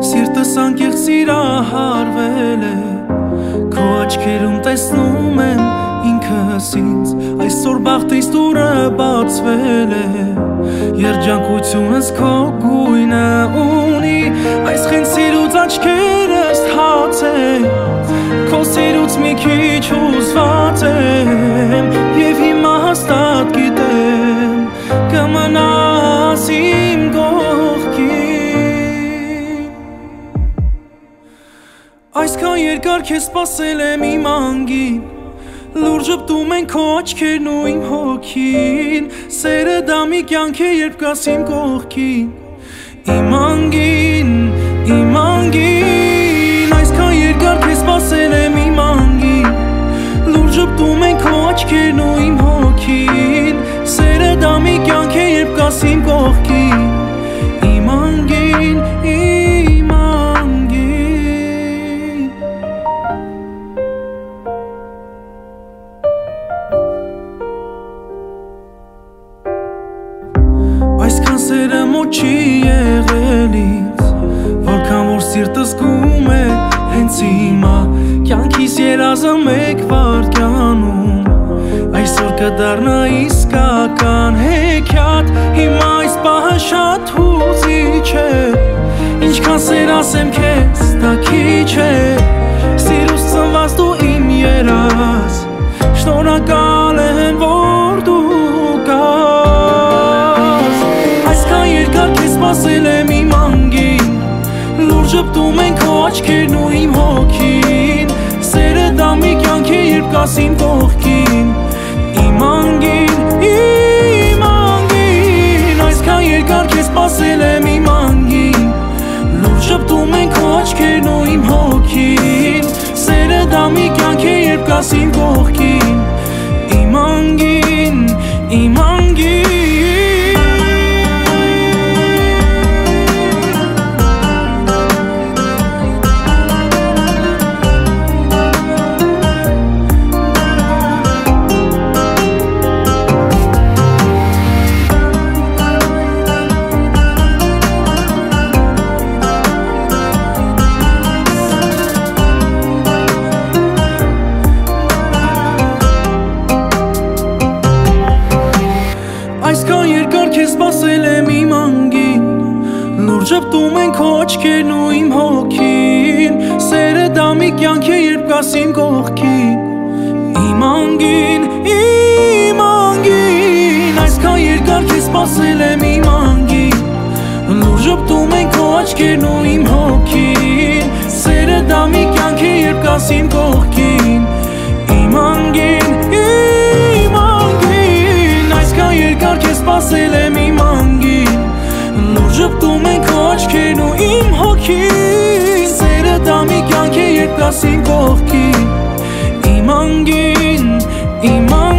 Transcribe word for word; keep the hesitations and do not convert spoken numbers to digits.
Սիրտս անկեղծ սիրահարվել է Քո աչքերում տեսնում եմ ինքս ինձ Այսօր բախտիս դուրը բացվել է Երջանկությունս քո գույնը ունի Այս խենթ սիրուց աչքերս հաց են Քո սիրուց մի քիչ հուզված եմ Եվ հիմա հաստատ գիտեմ Կմնաս իմ կողքին Այսքան երկար քեզ սպասել եմ իմ անգին Լուր ժպտում են քո աչքերն ու իմ հոգին Սերը դա մի կյանք է երբ կաս իմ կողքին Իմ անգին, իմ անգին Այսքան երկար քեզ սպասել եմ իմ անգին Լուր ժպտում են քո աչքերն ու իմ հոգին Սերը դա մի կյանք է երբ կաս իմ կողքին Իմ անգին, իմ Այսքան սերը մոտ չի եղել ինձ Որքան որ սիրտս գում է հենց հիմա Կյանքիս երազը մեկ վայրկյանում Այսօր կդառնա իսկական հեքիաթ Հիմա այս պահը շատ հուզիչ է Ինչքան սեր ասեմ քեզ դա քիչ է Սիրուց ծնված դու իմ երազ Շնորհակալ եմ որ դու Սպասել եմ իմ անգին Լուր ժպտում են քո աչքերն ու իմ հոգին Սերը դա մի կյանք է երբ կաս իմ կողքին Իմ անգին, իմ անգին Այսքան երկար քեզ սպասել եմ իմ անգին Լուր ժպտում են քո աչքերն ու իմ հոգին Սերը դա մի կյանք է երբ կաս իմ կողքին Իմ անգին, իմ անգին Այսքան երկար քեզ սպասել եմ իմ անգին Լուր ժպտում են քո աչքերն ու իմ հոգին Սերը դա մի կյանք է երբ կաս իմ կողքին Իմ անգին, իմ անգին Այսքան երկար քեզ սպասել եմ իմ անգին Լուր ժպտում են քո աչքերն ու իմ հոգին Սերը դա մի կյանք է երբ կաս իմ կողքին Իմ անգին, իմ անգին Այսքան երկար քեզ սպասել եմ իմ անգին Լուր ժպտում են քո աչքերն ու իմ հոգին Սերը դա մի կյանք է երբ կաս իմ կողքին Իմ անգին, իմ անգին